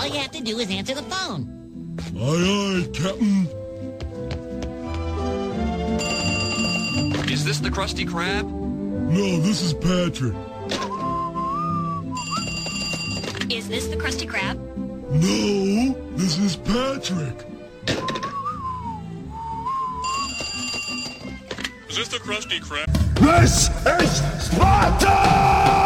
All you have to do is answer the phone. Aye, aye, Captain. Is this the Krusty Krab? No, this is Patrick. Is this the Krusty Krab? No, this is Patrick. Is this the Krusty Krab? This is Sparta!